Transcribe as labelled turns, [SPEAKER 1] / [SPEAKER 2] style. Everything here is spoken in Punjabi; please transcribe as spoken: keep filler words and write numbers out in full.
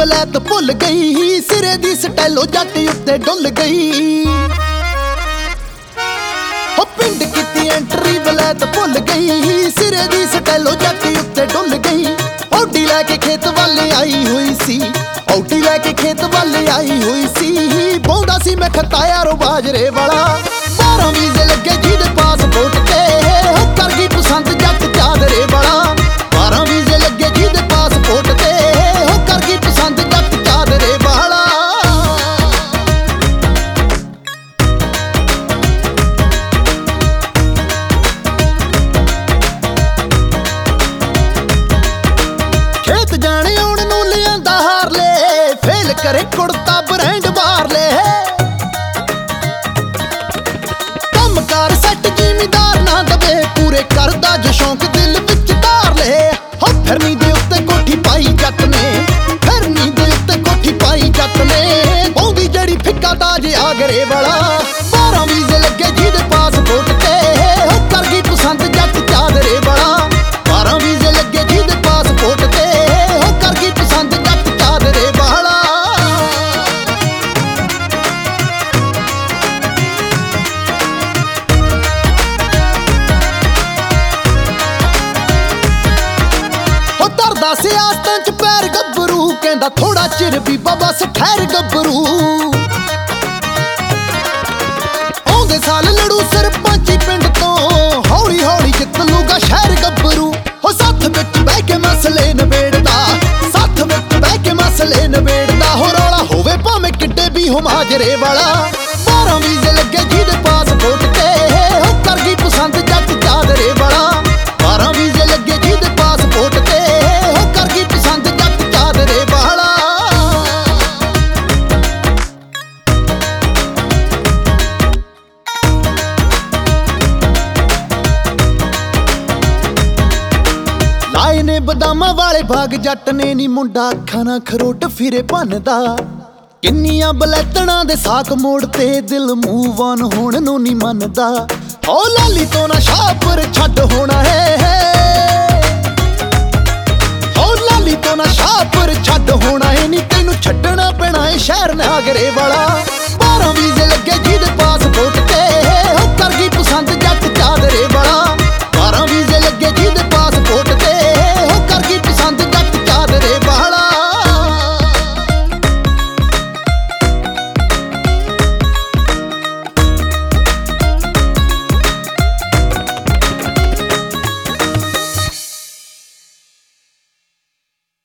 [SPEAKER 1] ਵਲੈਤ ਭੁੱਲ ਗਈ, ਸਿਰੇ ਦੀ ਸਟੈਲੋ ਜੱਟ ਉੱਤੇ ਡੁੱਲ ਗਈ। ਹੋ ਪਿੰਡ ਕੀਤੀ ਐਂਟਰੀ ਵਲੈਤ ਭੁੱਲ ਗਈ, ਸਿਰੇ ਦੀ ਸਟੈਲੋ ਜੱਟ ਉੱਤੇ ਡੁੱਲ ਗਈ। ਔਡੀ ਲੈ ਕੇ ਖੇਤ ਵੱਲ ਆਈ ਹੋਈ ਸੀ, ਔਡੀ ਲੈ ਕੇ ਖੇਤ ਵੱਲ ਆਈ ਹੋਈ ਸੀ। ਬੋਂਦਾ ਸੀ ਮੈਂ ਖੱਤਾ ਯਾਰੋ ਬਾਜਰੇ ਵਾਲਾ, ਬਾਰਾਂ ਵੀਜ਼ੇ ਲੱਗੇ ਜਿਹਦੇ ਪਾਸਪੋਰਟ ਤੇ, ਹੋ ਕਰ ਗਈ ਪਸੰਦ ਜੱਟ ਚਾਦਰੇ ਵਾਲਾ। ਬਾਰਾਂ ਵੀਜ਼ੇ ਲੱਗੇ ਜਿਹਦੇ ਪਾਸਪੋਰਟ ਤੇ, ਹੋ ਕਰ ਗਈ ਪਸੰਦ ਜੱਟ ਚਾਦਰੇ ਵਾਲਾ। ਖੇਤ ਜਾਣੇ ਆਉਣ ਨੂੰ ਲਿਆਂਦਾ ਹਾਰਲੇ, ਫੇਲ ਕਰੇ ਕੁੜਤਾ ਬ੍ਰਾਂਡ ਬਾਹਰਲੇ। ਕੰਮਕਾਰ ਸੱਟ ਜ਼ਿਮੀਦਾਰ ਨਾ ਦਵੇ, ਪੂਰੇ ਕਰਦਾ ਜੋ ਸ਼ੌਂਕ ਦਿਲ ਵਿੱਚ ਧਾਰ ਲੈ। ਹੋ ਫਿਰਨੀ ਦੇ ਉੱਤੇ ਕੋਠੀ ਪਾਈ ਜੱਟ ਨੇ, ਫਿਰਨੀ ਦੇ ਉੱਤੇ ਕੋਠੀ ਪਾਈ ਜੱਟ ਨੇ। ਪਾਉਂਦੀ ਜਿਹੜੀ ਫਿੱਕਾ ਤਾਜ ਆਗਰੇ ਵਾਲਾ, ਬਾਰਾਂ ਵੀਜ਼ੇ ਲੱਗੇ ਜਿਹਦੇ ਪਾਸਪੋਰਟ ਤੇ, ਹੋ ਕਰ ਗਈ ਪਸੰਦ ਜੱਟ ਚਾਦਰੇ ਵਾਲਾ। ਬਾਰਾਂ ਵੀਜ਼ੇ ਲੱਗੇ ਜਿਹਦੇ ਪਾਸਪੋਰਟ ਤੇ, ਹੋ ਕਰ ਗਈ ਪਸੰਦ ਜੱਟ ਚਾਦਰੇ ਵਾਲਾ। ਹੋ ਤਰਦਾ ਸਿਆਸਤਾਂ ਚ ਪੈਰ ਗੱਭਰੂ, ਕਹਿੰਦਾ ਥੋੜਾ ਚਿਰ ਵੀ ਬਾਬਾ ਠਹਿਰ ਗੱਭਰੂ। ਆਉਂਦੇ ਸਾਲ ਲੜੂ ਸਰਪੰਚੀ ਪਿੰਡ ਤੋਂ, ਹੌਲੀ ਹੌਲੀ ਜਿੱਤ ਲੂਗਾ ਸ਼ਹਿਰ ਗੱਭਰੂ। ਹੋ ਸੱਥ ਵਿੱਚ ਬਹਿ ਕੇ ਮਸਲੇ ਨਿਬੇੜਦਾ, ਸੱਥ ਵਿੱਚ ਬਹਿ ਕੇ ਮਸਲੇ ਨਿਬੇੜਦਾ। ਹੋ ਰੌਲਾ ਹੋਵੇ ਭਾਵੇਂ ਕਿੱਡੇ ਵੀ ਹੋ ਮਾਜਰੇ ਵਾਲਾ, ਬਾਰਾਂ ਵੀਜ਼ੇ ਲੱਗੇ ਜਿਹਦੇ ਪਾਸਪੋਰਟ ਤੇ, ਹੋ ਕਰ ਗਈ ਪਸੰਦ ਜੱਟ ਚਾਦਰੇ ਵਾਲਾ। ਬਾਰਾਂ ਵੀਜ਼ੇ ਲੱਗੇ ਜਿਹਦੇ ਪਾਸਪੋਰਟ ਤੇ, ਹੋ ਕਰ ਗਈ ਪਸੰਦ ਜੱਟ ਚਾਦਰੇ ਵਾਲਾ। ਲਾਏ ਨੇ ਬਦਾਮਾਂ ਵਾਲੇ ਬਾਗ ਜੱਟ ਨੇ ਨੀ, ਮੁੰਡਾ ਅੱਖਾਂ ਨਾਲ ਖਰੋਟ ਫਿਰੇ ਭੰਨਦਾ। ਕਿੰਨੀਆਂ ਬਲੈਤਣਾ ਦੇ ਸਾਕ ਮੋੜ ਤੇ, ਦਿਲ ਮੂਵ ਆਨ ਹੋਣ ਨੂੰ ਨੀ ਮੰਨਦਾ। ਹੋ ਲਾਲੀ ਤੋਂ ਨਾ ਸ਼ਾਹਪੁਰ ਛੱਡ ਹੋਣਾ ਹੈ, ਹੋ ਲਾਲੀ ਤੋਂ ਨਾ ਸ਼ਾਹਪੁਰ ਛੱਡ ਹੋਣਾ ਹੈ ਨੀ। ਤੈਨੂੰ ਛੱਡਣਾ ਪੈਣਾ ਏ ਸ਼ਹਿਰ ਨਾਗਰੇ ਵਾਲਾ।